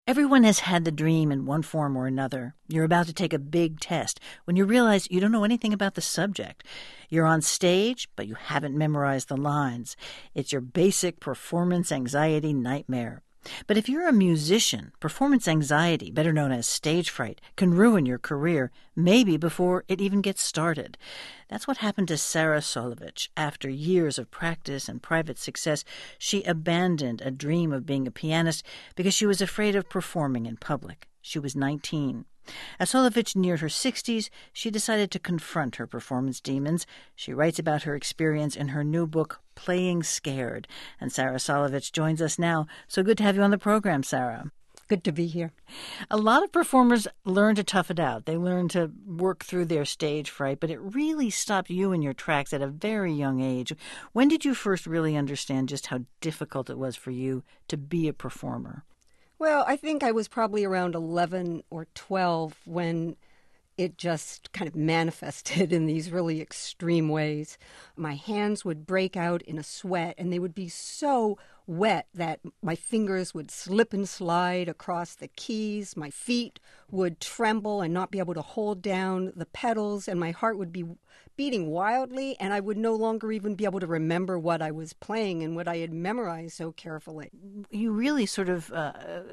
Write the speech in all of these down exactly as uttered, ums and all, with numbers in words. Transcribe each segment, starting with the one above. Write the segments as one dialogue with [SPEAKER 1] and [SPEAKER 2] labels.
[SPEAKER 1] Everyone has had the dream in one form or another. You're about to take a big test when you realize you don't know anything about the subject. You're on stage, but you haven't memorized the lines. It's your basic performance anxiety nightmare. But if you're a musician, performance anxiety, better known as stage fright, can ruin your career, maybe before it even gets started. That's what happened to Sara Solovich. After years of practice and private success, she abandoned a dream of being a pianist because she was afraid of performing in public. She was nineteen. As Solovich neared her sixties, she decided to confront her performance demons. She writes about her experience in her new book, Playing Scared. And Sara Solovich joins us now. So good to have you on the program, Sara.
[SPEAKER 2] Good to be here.
[SPEAKER 1] A lot of performers learn to tough it out. They learn to work through their stage fright, but it really stopped you in your tracks at a very young age. When did you first really understand just how difficult it was for you to be a performer?
[SPEAKER 2] Well, I think I was probably around eleven or twelve when it just kind of manifested in these really extreme ways. My hands would break out in a sweat, and they would be so wet that my fingers would slip and slide across the keys. My feet would tremble and not be able to hold down the pedals, and my heart would be beating wildly, and I would no longer even be able to remember what I was playing and what I had memorized so carefully.
[SPEAKER 1] You really sort of uh,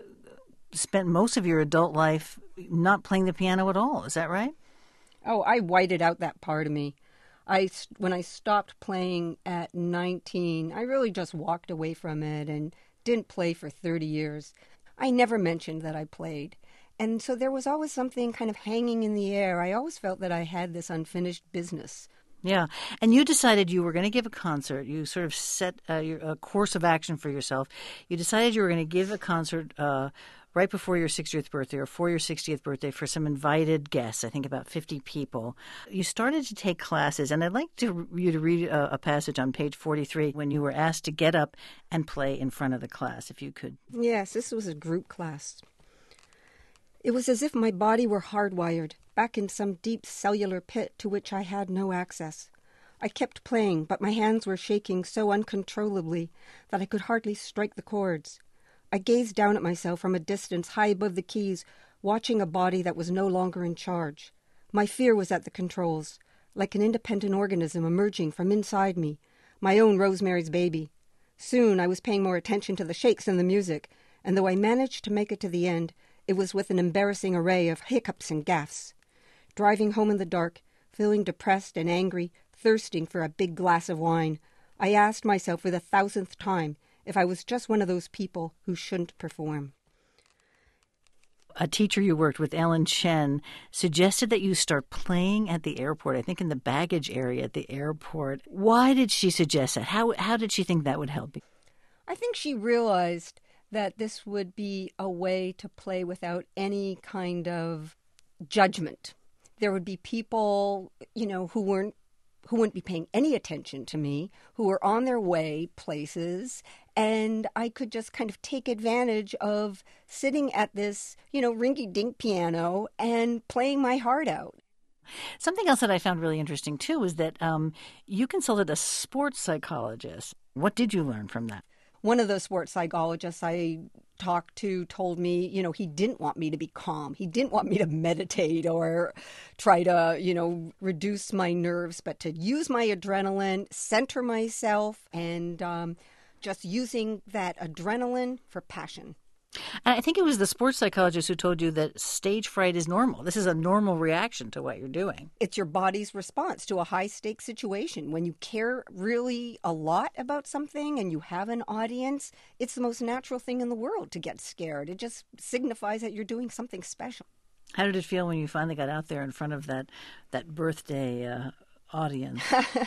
[SPEAKER 1] spent most of your adult life not playing the piano at all. Is that right?
[SPEAKER 2] Oh, I whited out that part of me. I, when I stopped playing at nineteen, I really just walked away from it and didn't play for thirty years. I never mentioned that I played. And so there was always something kind of hanging in the air. I always felt that I had this unfinished business.
[SPEAKER 1] Yeah. And you decided you were going to give a concert. You sort of set uh, your, a course of action for yourself. You decided you were going to give a concert uh, right before your sixtieth birthday or for your sixtieth birthday for some invited guests, I think about fifty people. You started to take classes, and I'd like to, you to read a, a passage on page forty-three when you were asked to get up and play in front of the class, if you could.
[SPEAKER 2] Yes, this was a group class. It was as if my body were hardwired, back in some deep cellular pit to which I had no access. I kept playing, but my hands were shaking so uncontrollably that I could hardly strike the chords. I gazed down at myself from a distance high above the keys, watching a body that was no longer in charge. My fear was at the controls, like an independent organism emerging from inside me, my own Rosemary's Baby. Soon I was paying more attention to the shakes than the music, and though I managed to make it to the end, it was with an embarrassing array of hiccups and gaffes. Driving home in the dark, feeling depressed and angry, thirsting for a big glass of wine, I asked myself for the thousandth time if I was just one of those people who shouldn't perform.
[SPEAKER 1] A teacher you worked with, Ellen Chen, suggested that you start playing at the airport, I think in the baggage area at the airport. Why did she suggest that? How, how did she think that would help you?
[SPEAKER 2] I think she realized that this would be a way to play without any kind of judgment. There would be people, you know, who weren't who wouldn't be paying any attention to me, who were on their way places, and I could just kind of take advantage of sitting at this, you know, rinky-dink piano and playing my heart out.
[SPEAKER 1] Something else that I found really interesting, too, is that um, you consulted a sports psychologist. What did you learn from that?
[SPEAKER 2] One of the sports psychologists I talked to told me, you know, he didn't want me to be calm. He didn't want me to meditate or try to, you know, reduce my nerves, but to use my adrenaline, center myself, and um, just using that adrenaline for passion.
[SPEAKER 1] And I think it was the sports psychologist who told you that stage fright is normal. This is a normal reaction to what you're doing.
[SPEAKER 2] It's your body's response to a high-stakes situation. When you care really a lot about something and you have an audience, it's the most natural thing in the world to get scared. It just signifies that you're doing something special.
[SPEAKER 1] How did it feel when you finally got out there in front of that, that birthday uh, audience?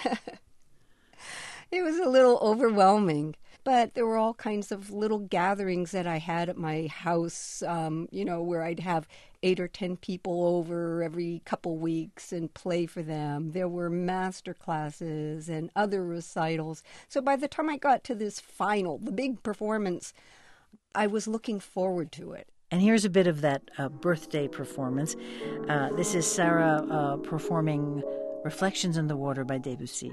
[SPEAKER 2] It was a little overwhelming. But there were all kinds of little gatherings that I had at my house, um, you know, where I'd have eight or ten people over every couple weeks and play for them. There were master classes and other recitals. So by the time I got to this final, the big performance, I was looking forward to it.
[SPEAKER 1] And here's a bit of that uh, birthday performance. Uh, this is Sara uh, performing Reflections in the Water by Debussy.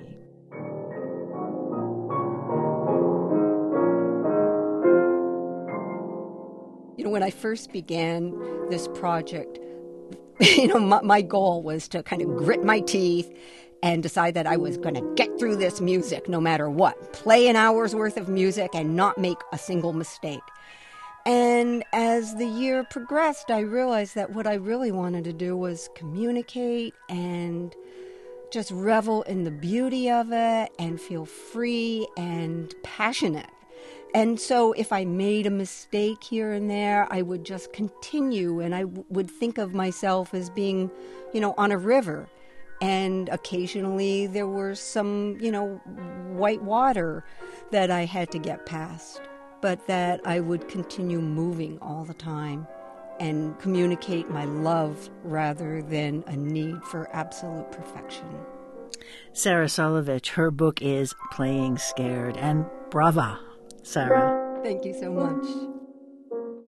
[SPEAKER 2] when I first began this project, you know, my, my goal was to kind of grit my teeth and decide that I was going to get through this music no matter what. Play an hour's worth of music and not make a single mistake. And as the year progressed, I realized that what I really wanted to do was communicate and just revel in the beauty of it and feel free and passionate. And so if I made a mistake here and there, I would just continue, and I w- would think of myself as being, you know, on a river. And occasionally there were some, you know, white water that I had to get past, but that I would continue moving all the time and communicate my love rather than a need for absolute perfection.
[SPEAKER 1] Sarah Solovich, her book is Playing Scared, and brava, Sarah.
[SPEAKER 2] Thank you so much.